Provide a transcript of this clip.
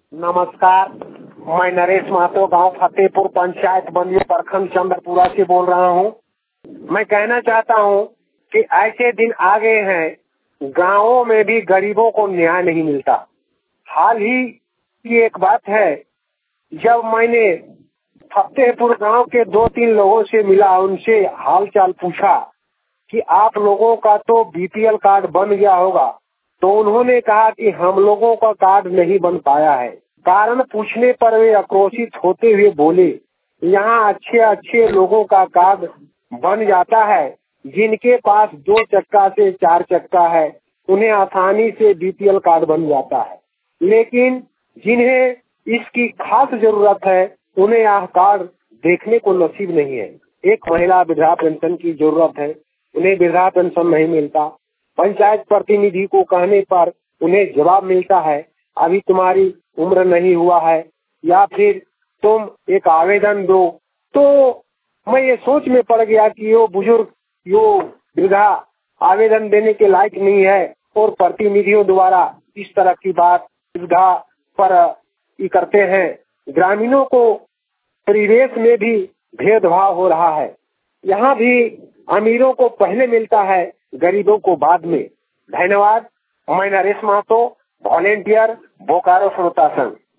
नमस्कार, मैं नरेश महतो गांव फतेहपुर पंचायत बंदियों प्रखंड चंद्रपुरा से बोल रहा हूं। मैं कहना चाहता हूं कि ऐसे दिन आ गए हैं गांवों में भी गरीबों को न्याय नहीं मिलता। हाल ही की एक बात है, जब मैंने फतेहपुर गांव के 2-3 लोगों से मिला, उनसे हालचाल पूछा कि आप लोगों का तो बीपीएल कार्ड बन गया होगा, तो उन्होंने कहा कि हम लोगों का कार्ड नहीं बन पाया है। कारण पूछने पर वे आक्रोशित होते हुए बोले, यहाँ अच्छे लोगों का कार्ड बन जाता है, जिनके पास 2 चक्का से 4 चक्का है उन्हें आसानी से बीपीएल कार्ड बन जाता है, लेकिन जिन्हें इसकी खास जरूरत है उन्हें यह कार्ड देखने को नसीब नहीं है। एक महिला वृद्धा पेंशन की जरूरत है, उन्हें वृद्धा पेंशन नहीं मिलता। पंचायत प्रतिनिधि को कहने पर उन्हें जवाब मिलता है, अभी तुम्हारी उम्र नहीं हुआ है, या फिर तुम एक आवेदन दो। तो मैं ये सोच में पड़ गया कि यो बुजुर्ग, यो वृद्धा आवेदन देने के लायक नहीं है, और प्रतिनिधियों द्वारा इस तरह की बात वृद्धा पर करते हैं। ग्रामीणों को परिवेश में भी भेदभाव हो रहा है। यहाँ भी अमीरों को पहले मिलता है, गरीबों को बाद में। धन्यवाद। मैं नरेश महतो, वॉलेंटियर, बोकारो श्रोता संघ।